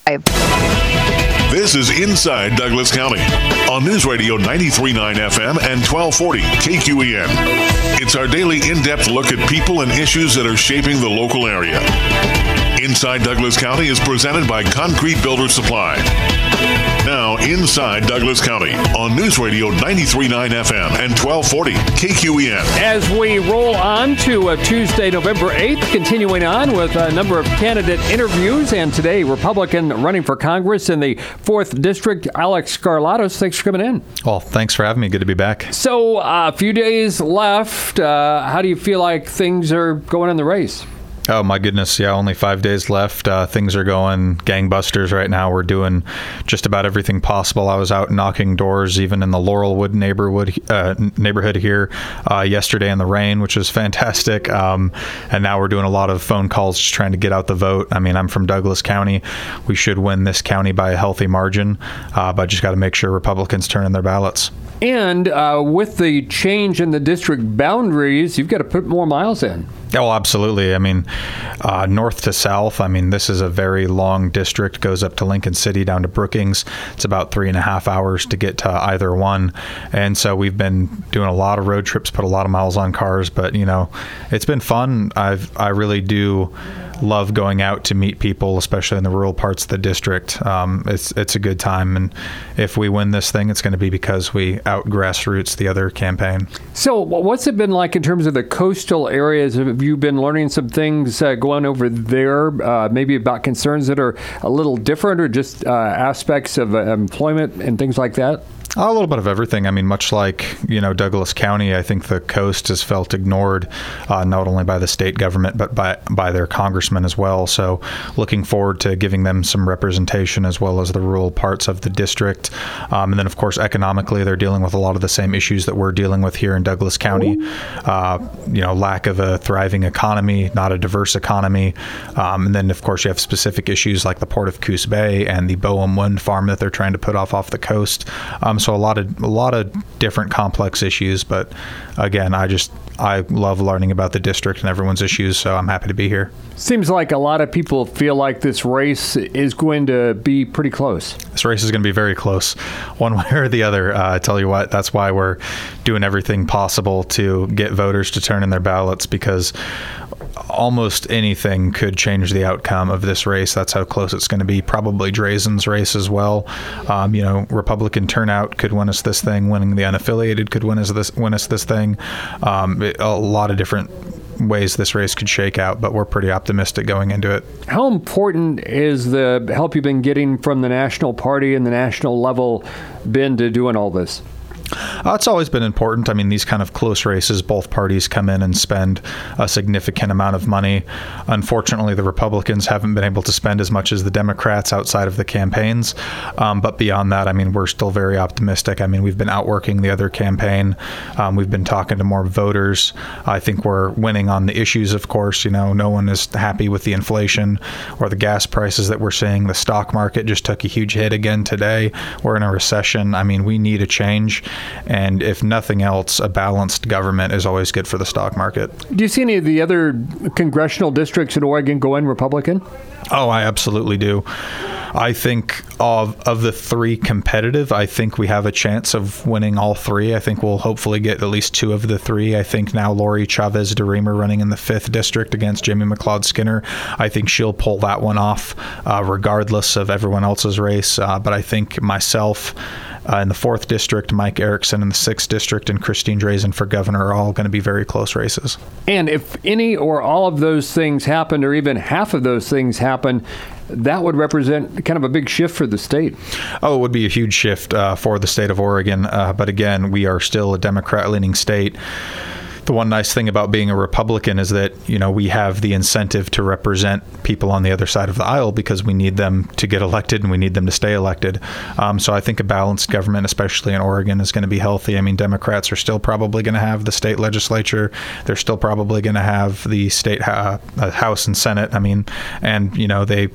This is Inside Douglas County on News Radio 93.9 FM and 1240 KQEN. It's our daily in-depth look at people and issues that are shaping the local area. Inside Douglas County is presented by Concrete Builder Supply. Now, Inside Douglas County on News Radio 93.9 FM and 1240 KQEN. As we roll on to Tuesday, November 8th, continuing on with a number of candidate interviews, and today, Republican running for Congress in the 4th District, Alex Skarlatos. Thanks for coming in. Well, thanks for having me. Good to be back. So, a few days left. How do you feel like things are going in the race? Oh, my goodness. Yeah, only 5 days left. Things are going gangbusters right now. We're doing just about everything possible. I was out knocking doors, even in the Laurelwood neighborhood here yesterday in the rain, which was fantastic. And now we're doing a lot of phone calls just trying to get out the vote. I mean, I'm from Douglas County. We should win this county by a healthy margin, but just got to make sure Republicans turn in their ballots. And with the change in the district boundaries, you've got to put more miles in. Oh, absolutely. I mean, north to south, I mean, this is a very long district, goes up to Lincoln City, down to Brookings. It's about 3.5 hours to get to either one. And so we've been doing a lot of road trips, put a lot of miles on cars, but, you know, it's been fun. I really do love going out to meet people, especially in the rural parts of the district. It's a good time. And if we win this thing, it's going to be because we out grassroots the other campaign. So what's it been like in terms of the coastal areas? Have you been learning some things going over there, maybe about concerns that are a little different, or just aspects of employment and things like that? A little bit of everything. I mean, much like, you know, Douglas County, I think the coast has felt ignored, not only by the state government, but by their congressmen as well. So looking forward to giving them some representation as well as the rural parts of the district. And then, of course, economically, they're dealing with a lot of the same issues that we're dealing with here in Douglas County. You know, lack of a thriving economy, not a diverse economy. And then, of course, you have specific issues like the Port of Coos Bay and the Boehm Wind Farm that they're trying to put off the coast. So a lot of different complex issues, but again, I love learning about the district and everyone's issues, so I'm happy to be here. Seems like a lot of people feel like this race is going to be pretty close. This race is going to be very close, one way or the other. I tell you what, that's why we're doing everything possible to get voters to turn in their ballots, because almost anything could change the outcome of this race. That's how close it's going to be. Probably Drazen's race as well. You know, Republican turnout could win us this thing. Winning the unaffiliated could win us this thing. A lot of different ways this race could shake out, but we're pretty optimistic going into it. How important is the help you've been getting from the national party and the national level been to doing all this? It's always been important. I mean, these kind of close races, both parties come in and spend a significant amount of money. Unfortunately, the Republicans haven't been able to spend as much as the Democrats outside of the campaigns. But beyond that, I mean, we're still very optimistic. I mean, we've been outworking the other campaign. We've been talking to more voters. I think we're winning on the issues, of course. You know, no one is happy with the inflation or the gas prices that we're seeing. The stock market just took a huge hit again today. We're in a recession. I mean, we need a change. And if nothing else, a balanced government is always good for the stock market. Do you see any of the other congressional districts in Oregon going Republican? Oh, I absolutely do. I think of the three competitive, I think we have a chance of winning all three. I think we'll hopefully get at least two of the three. I think now Lori Chavez DeRemer running in the 5th district against Jamie McLeod Skinner, I think she'll pull that one off regardless of everyone else's race. But I think myself in the 4th district, Mike Erickson in the 6th district, and Christine Drazen for governor are all going to be very close races. And if any or all of those things happen, or even half of those things happen, that would represent kind of a big shift for the state. Oh, it would be a huge shift for the state of Oregon. But again, we are still a Democrat-leaning state. The one nice thing about being a Republican is that, you know, we have the incentive to represent people on the other side of the aisle because we need them to get elected and we need them to stay elected. So I think a balanced government, especially in Oregon, is going to be healthy. I mean, Democrats are still probably going to have the state legislature. They're still probably going to have the state House and Senate. I mean, and, you know, they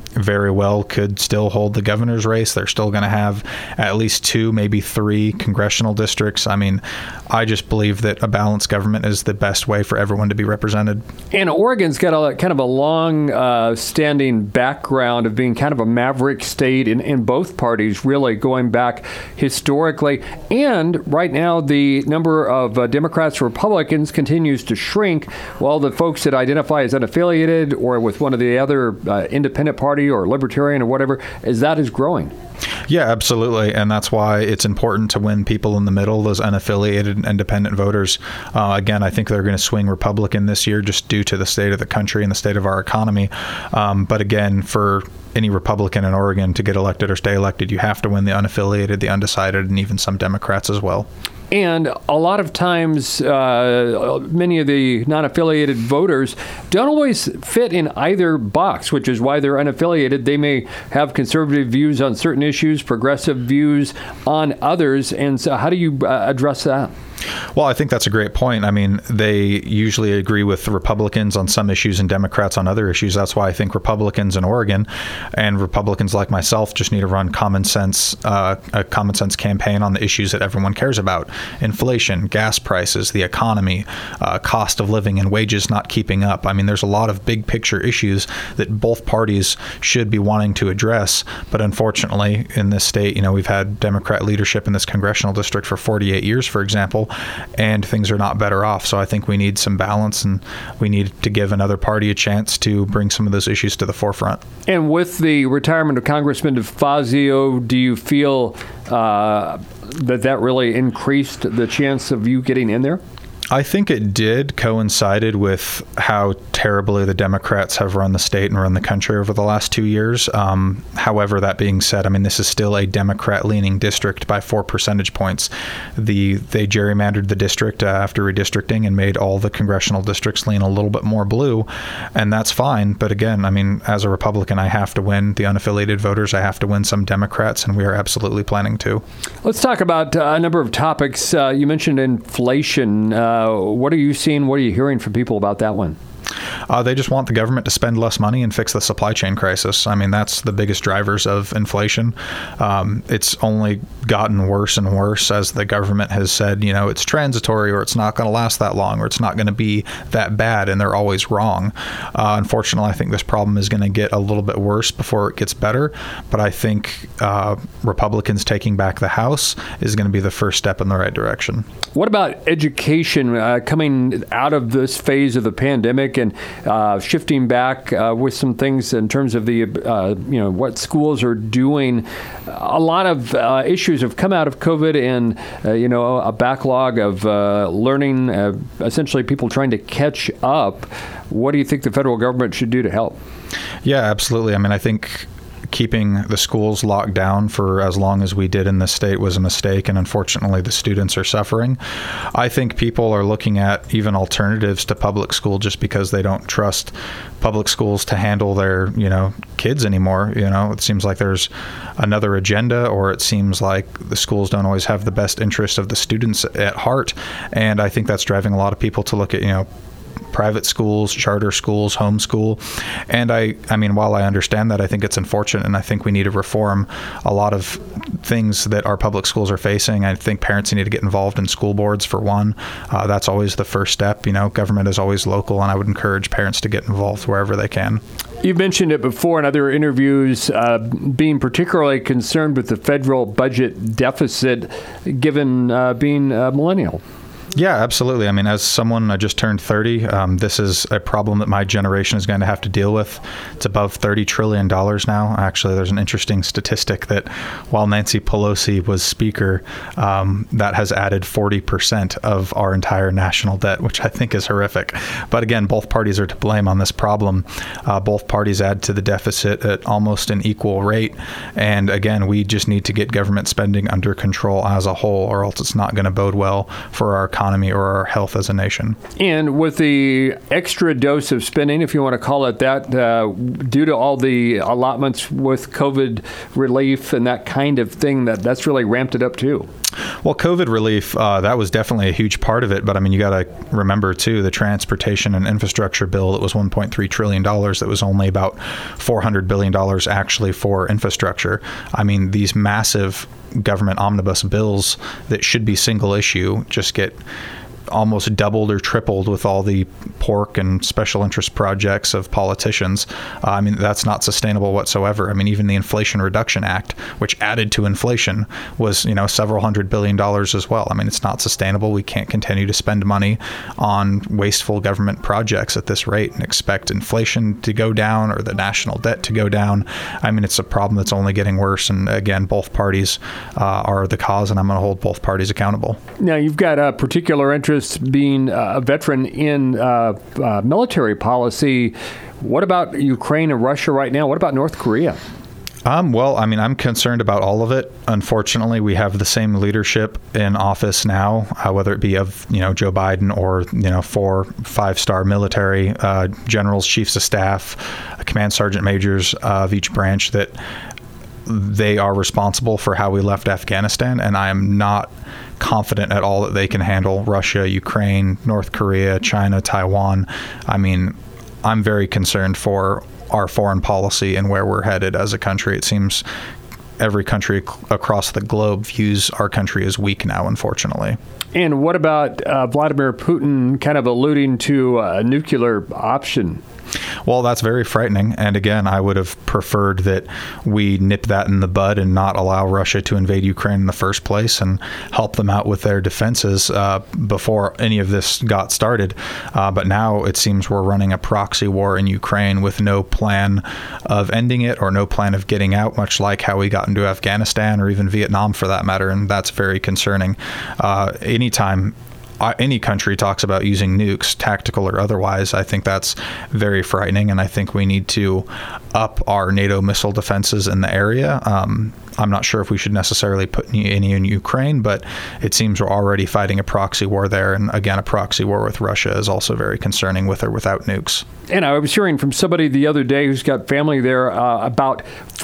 very well could still hold the governor's race. They're still going to have at least 2, maybe 3 congressional districts. I mean, I just believe that a balanced government is the best way for everyone to be represented. And Oregon's got a kind of a long standing background of being kind of a maverick state in both parties, really going back historically. And right now, the number of Democrats and Republicans continues to shrink, while the folks that identify as unaffiliated or with one of the other independent party or libertarian or whatever, is growing. Yeah, absolutely. And that's why it's important to win people in the middle, those unaffiliated and independent voters. Again, I think they're going to swing Republican this year just due to the state of the country and the state of our economy. But again, for any Republican in Oregon to get elected or stay elected, you have to win the unaffiliated, the undecided, and even some Democrats as well. And a lot of times, many of the non-affiliated voters don't always fit in either box, which is why they're unaffiliated. They may have conservative views on certain issues, progressive views on others. And so how do you address that? Well, I think that's a great point. I mean, they usually agree with Republicans on some issues and Democrats on other issues. That's why I think Republicans in Oregon and Republicans like myself just need to run a common sense campaign on the issues that everyone cares about. Inflation, gas prices, the economy, cost of living, and wages not keeping up. I mean, there's a lot of big picture issues that both parties should be wanting to address. But unfortunately, in this state, we've had Democrat leadership in this congressional district for 48 years, for example, and things are not better off. So I think we need some balance, and we need to give another party a chance to bring some of those issues to the forefront. And with the retirement of Congressman DeFazio, do you feel that really increased the chance of you getting in there? I think it did coincided with how terribly the Democrats have run the state and run the country over the last 2 years. However, that being said, I mean, this is still a Democrat-leaning district by 4 percentage points. They gerrymandered the district after redistricting and made all the congressional districts lean a little bit more blue, and that's fine. But again, I mean, as a Republican, I have to win the unaffiliated voters. I have to win some Democrats, and we are absolutely planning to. Let's talk about a number of topics. You mentioned inflation. What are you seeing? What are you hearing from people about that one? They just want the government to spend less money and fix the supply chain crisis. I mean, that's the biggest drivers of inflation. It's only gotten worse and worse as the government has said, it's transitory, or it's not going to last that long, or it's not going to be that bad, and they're always wrong. Unfortunately, I think this problem is going to get a little bit worse before it gets better, but I think Republicans taking back the House is going to be the first step in the right direction. What about education coming out of this phase of the pandemic and shifting back with some things in terms of the, what schools are doing? A lot of issues have come out of COVID and, a backlog of learning, essentially people trying to catch up. What do you think the federal government should do to help? Yeah, absolutely. I mean, I think keeping the schools locked down for as long as we did in this state was a mistake, and unfortunately the students are suffering. I think people are looking at even alternatives to public school just because they don't trust public schools to handle their, kids anymore. It seems like there's another agenda, or it seems like the schools don't always have the best interest of the students at heart, and I think that's driving a lot of people to look at, private schools, charter schools, homeschool. And I mean, while I understand that, I think it's unfortunate, and I think we need to reform a lot of things that our public schools are facing. I think parents need to get involved in school boards, for one. That's always the first step. Government is always local, and I would encourage parents to get involved wherever they can. You've mentioned it before in other interviews, being particularly concerned with the federal budget deficit, given being a millennial. Yeah, absolutely. I mean, as someone, I just turned 30, this is a problem that my generation is going to have to deal with. It's above $30 trillion now. Actually, there's an interesting statistic that while Nancy Pelosi was speaker, that has added 40% of our entire national debt, which I think is horrific. But again, both parties are to blame on this problem. Both parties add to the deficit at almost an equal rate. And again, we just need to get government spending under control as a whole, or else it's not going to bode well for our economy or our health as a nation. And with the extra dose of spending, if you want to call it that, due to all the allotments with COVID relief and that kind of thing, that's really ramped it up too. Well, COVID relief, that was definitely a huge part of it. But I mean, you got to remember, too, the transportation and infrastructure bill that was $1.3 trillion, that was only about $400 billion actually for infrastructure. I mean, these massive government omnibus bills that should be single issue just get almost doubled or tripled with all the pork and special interest projects of politicians. I mean, that's not sustainable whatsoever. I mean, even the Inflation Reduction Act, which added to inflation, was, several $100 billion as well. I mean, it's not sustainable. We can't continue to spend money on wasteful government projects at this rate and expect inflation to go down or the national debt to go down. I mean, it's a problem that's only getting worse. And again, both parties are the cause, and I'm going to hold both parties accountable. Now, you've got a particular interest being a veteran in military policy. What about Ukraine and Russia right now? What about North Korea? Well, I mean, I'm concerned about all of it. Unfortunately, we have the same leadership in office now, whether it be of, Joe Biden or, 4 5-star military generals, chiefs of staff, command sergeant majors of each branch, that they are responsible for how we left Afghanistan. And I am not confident at all that they can handle Russia, Ukraine, North Korea, China, Taiwan. I mean, I'm very concerned for our foreign policy and where we're headed as a country. It seems every country across the globe views our country as weak now, unfortunately. And what about Vladimir Putin kind of alluding to a nuclear option? Well, that's very frightening. And again, I would have preferred that we nip that in the bud and not allow Russia to invade Ukraine in the first place and help them out with their defenses before any of this got started. But now it seems we're running a proxy war in Ukraine with no plan of ending it or no plan of getting out, much like how we got into Afghanistan or even Vietnam for that matter. And that's very concerning. Anytime any country talks about using nukes, tactical or otherwise, I think that's very frightening, and I think we need to up our NATO missile defenses in the area. I'm not sure if we should necessarily put any in Ukraine, but it seems we're already fighting a proxy war there. And again, a proxy war with Russia is also very concerning, with or without nukes. And I was hearing from somebody the other day who's got family there about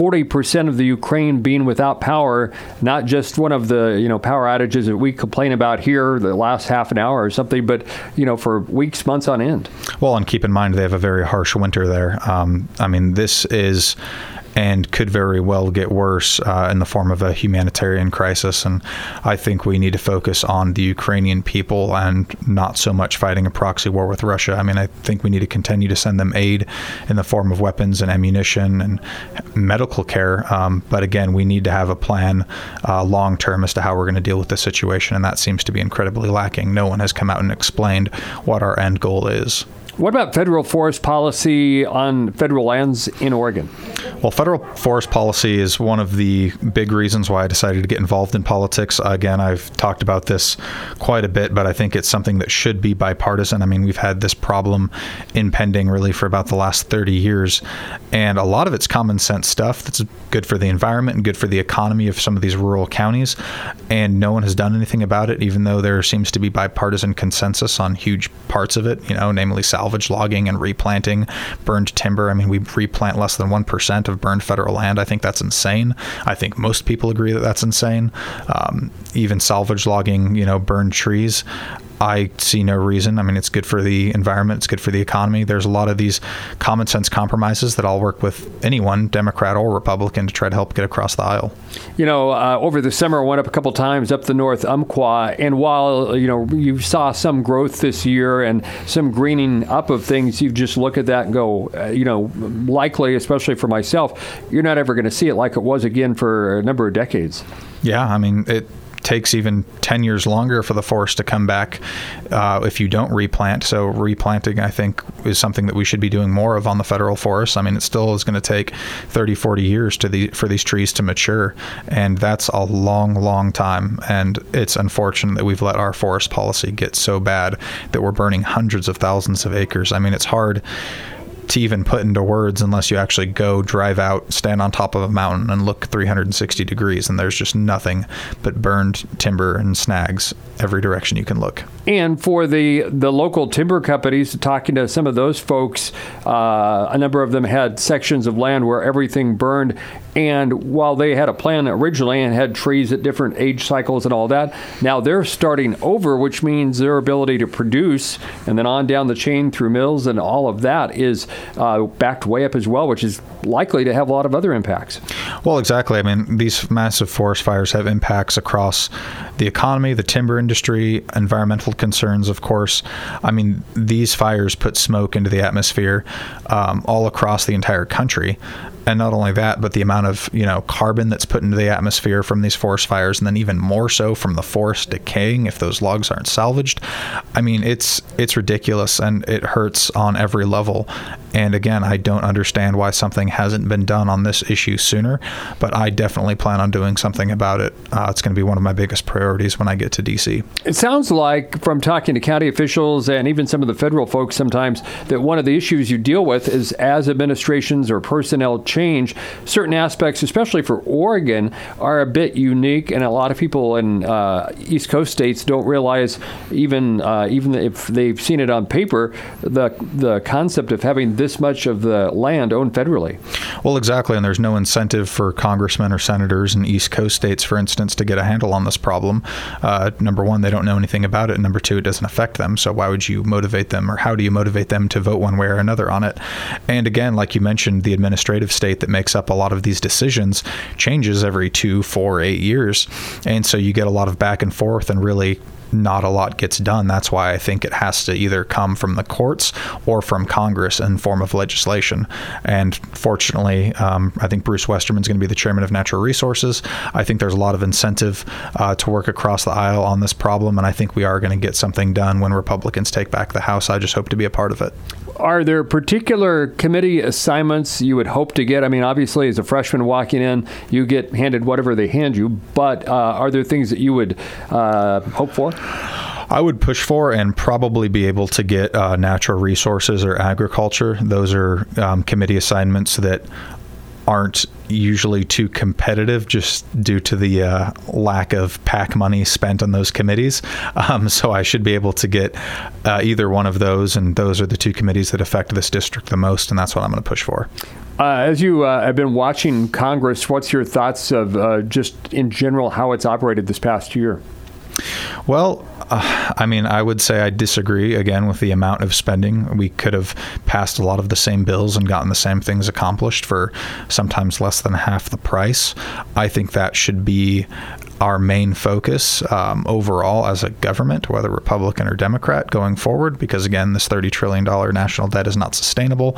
40% of the Ukraine being without power, not just one of the power outages that we complain about here the last half an hour or something, but for weeks, months on end. Well, and keep in mind they have a very harsh winter there. I mean, this is and could very well get worse in the form of a humanitarian crisis. And I think we need to focus on the Ukrainian people and not so much fighting a proxy war with Russia. I mean, I think we need to continue to send them aid in the form of weapons and ammunition and medical care. But again, we need to have a plan long term as to how we're going to deal with the situation. And that seems to be incredibly lacking. No one has come out and explained what our end goal is. What about federal forest policy on federal lands in Oregon? Well, federal forest policy is one of the big reasons why I decided to get involved in politics. Again, I've talked about this quite a bit, but I think it's something that should be bipartisan. I mean, we've had this problem impending really for about the last 30 years, and a lot of it's common sense stuff that's good for the environment and good for the economy of some of these rural counties, and no one has done anything about it, even though there seems to be bipartisan consensus on huge parts of it, namely salvage logging and replanting burned timber. I mean, we replant less than 1% of burned federal land. I think that's insane. I think most people agree that that's insane. Even salvage logging, burned trees, I see no reason. I mean, it's good for the environment. It's good for the economy. There's a lot of these common sense compromises that I'll work with anyone, Democrat or Republican, to try to help get across the aisle. Over the summer, I went up a couple times up the North Umpqua, and while, you saw some growth this year and some greening up of things, you just look at that and go, likely, especially for myself, you're not ever going to see it like it was again for a number of decades. Yeah, I mean, it takes even 10 years longer for the forest to come back if you don't replant. So replanting, I think, is something that we should be doing more of on the federal forest. I mean, it still is going to take 30, 40 years for these trees to mature. And that's a long, long time. And it's unfortunate that we've let our forest policy get so bad that we're burning hundreds of thousands of acres. I mean, it's hard to even put into words unless you actually go drive out, stand on top of a mountain and look 360 degrees, and there's just nothing but burned timber and snags every direction you can look. And for the local timber companies, talking to some of those folks, a number of them had sections of land where everything burned. And while they had a plan originally and had trees at different age cycles and all that, now they're starting over, which means their ability to produce and then on down the chain through mills and all of that is backed way up as well, which is likely to have a lot of other impacts. Well, exactly. I mean, these massive forest fires have impacts across the economy, the timber industry, environmental concerns, of course. I mean, these fires put smoke into the atmosphere all across the entire country. And not only that, but the amount of, carbon that's put into the atmosphere from these forest fires, and then even more so from the forest decaying if those logs aren't salvaged. I mean, it's ridiculous, and it hurts on every level. And again, I don't understand why something hasn't been done on this issue sooner, but I definitely plan on doing something about it. It's going to be one of my biggest priorities when I get to D.C. It sounds like, from talking to county officials and even some of the federal folks sometimes, that one of the issues you deal with is as administrations or personnel change, certain aspects, especially for Oregon, are a bit unique, and a lot of people in East Coast states don't realize, even if they've seen it on paper, the concept of having this much of the land owned federally. Well, exactly, and there's no incentive for congressmen or senators in East Coast states, for instance, to get a handle on this problem. Number one, they don't know anything about it, and number two, it doesn't affect them, so why would you motivate them, or how do you motivate them to vote one way or another on it? And again, like you mentioned, the administrative state that makes up a lot of these decisions changes every 2, 4, 8 years, and so you get a lot of back and forth, and really not a lot gets done. That's why I think it has to either come from the courts or from Congress in form of legislation. And fortunately, I think Bruce Westerman's going to be the chairman of Natural Resources. I think there's a lot of incentive to work across the aisle on this problem, and I think we are going to get something done when Republicans take back the House. I just hope to be a part of it. Are there particular committee assignments you would hope to get? I mean, obviously, as a freshman walking in, you get handed whatever they hand you, but are there things that you would hope for? I would push for and probably be able to get natural resources or agriculture. Those are committee assignments that aren't usually too competitive just due to the lack of PAC money spent on those committees. So I should be able to get either one of those, and those are the two committees that affect this district the most, and that's what I'm going to push for. As you have been watching Congress, what's your thoughts of just in general how it's operated this past year? Well, I mean, I would say I disagree, again, with the amount of spending. We could have passed a lot of the same bills and gotten the same things accomplished for sometimes less than half the price. I think that should be our main focus overall as a government, whether Republican or Democrat, going forward, because, again, this $30 trillion national debt is not sustainable.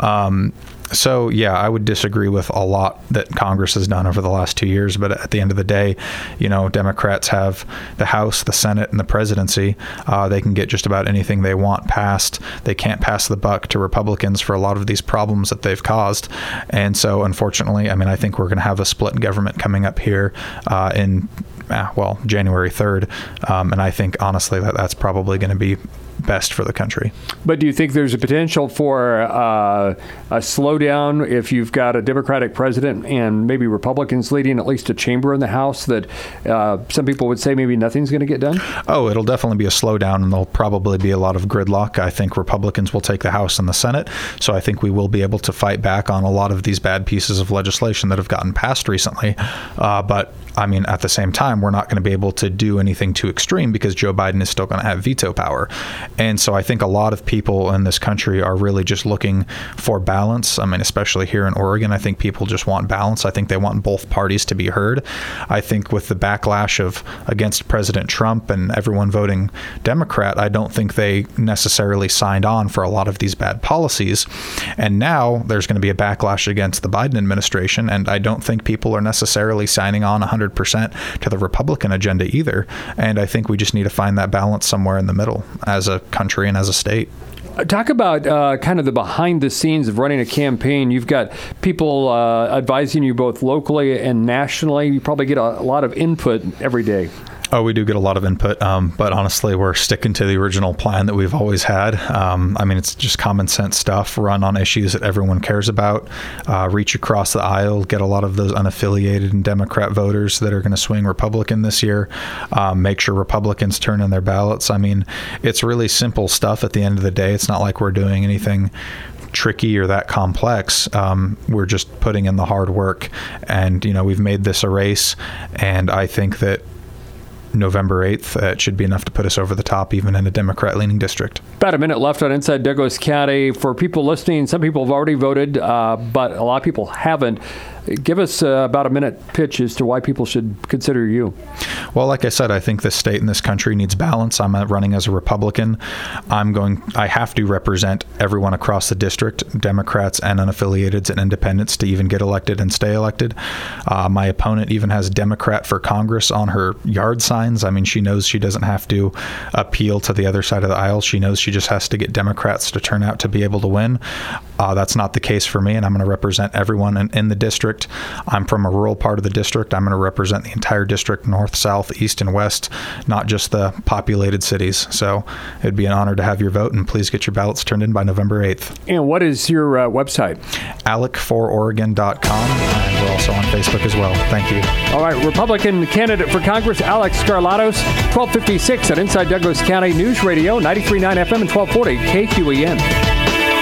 So, yeah, I would disagree with a lot that Congress has done over the last 2 years. But at the end of the day, Democrats have the House, the Senate, and the presidency. They can get just about anything they want passed. They can't pass the buck to Republicans for a lot of these problems that they've caused. And so, unfortunately, I mean, I think we're going to have a split government coming up here in January 3rd. And I think, honestly, that's probably going to be best for the country. But do you think there's a potential for a slowdown if you've got a Democratic president and maybe Republicans leading at least a chamber in the House, that some people would say maybe nothing's going to get done? Oh, it'll definitely be a slowdown, and there'll probably be a lot of gridlock. I think Republicans will take the House and the Senate, so I think we will be able to fight back on a lot of these bad pieces of legislation that have gotten passed recently. But I mean, at the same time, we're not going to be able to do anything too extreme because Joe Biden is still going to have veto power. And so I think a lot of people in this country are really just looking for balance. I mean, especially here in Oregon, I think people just want balance. I think they want both parties to be heard. I think with the backlash against President Trump and everyone voting Democrat, I don't think they necessarily signed on for a lot of these bad policies. And now there's going to be a backlash against the Biden administration, and I don't think people are necessarily signing on 100% to the Republican agenda either. And I think we just need to find that balance somewhere in the middle as a country and as a state. Talk about kind of the behind the scenes of running a campaign. You've got people advising you both locally and nationally. You probably get a lot of input every day. Oh, we do get a lot of input, but honestly, we're sticking to the original plan that we've always had. I mean, it's just common sense stuff, run on issues that everyone cares about, reach across the aisle, get a lot of those unaffiliated and Democrat voters that are going to swing Republican this year, make sure Republicans turn in their ballots. I mean, it's really simple stuff at the end of the day. It's not like we're doing anything tricky or that complex. We're just putting in the hard work, and we've made this a race, and I think that November 8th, it should be enough to put us over the top, even in a Democrat-leaning district. About a minute left on Inside Douglas County. For people listening, some people have already voted, but a lot of people haven't. Give us about a minute pitch as to why people should consider you. Well, like I said, I think this state and this country needs balance. I'm running as a Republican. I have to represent everyone across the district, Democrats and unaffiliateds and independents, to even get elected and stay elected. My opponent even has Democrat for Congress on her yard signs. I mean, she knows she doesn't have to appeal to the other side of the aisle. She knows she just has to get Democrats to turn out to be able to win. That's not the case for me, and I'm going to represent everyone in the district. I'm from a rural part of the district. I'm going to represent the entire district, north, south, east, and west, not just the populated cities. So it'd be an honor to have your vote, and please get your ballots turned in by November 8th. And what is your website? ALEC4Oregon.com, and we're also on Facebook as well. Thank you. All right, Republican candidate for Congress, Alex Skarlatos, 1256 at Inside Douglas County News Radio, 93.9 FM and 1240 KQEN.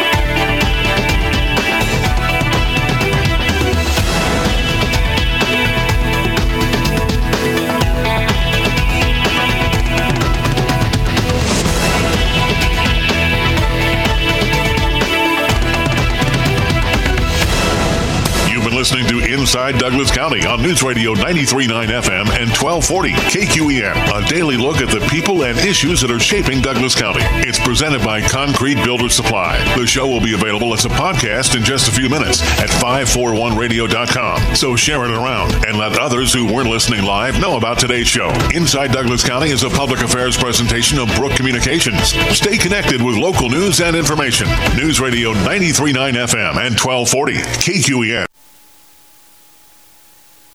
Listening to Inside Douglas County on News Radio 93.9 FM and 1240 KQEN, a daily look at the people and issues that are shaping Douglas County. It's presented by Concrete Builder Supply. The show will be available as a podcast in just a few minutes at 541radio.com. So share it around and let others who weren't listening live know about today's show. Inside Douglas County is a public affairs presentation of Brook Communications. Stay connected with local news and information. News Radio 93.9 FM and 1240 KQEN.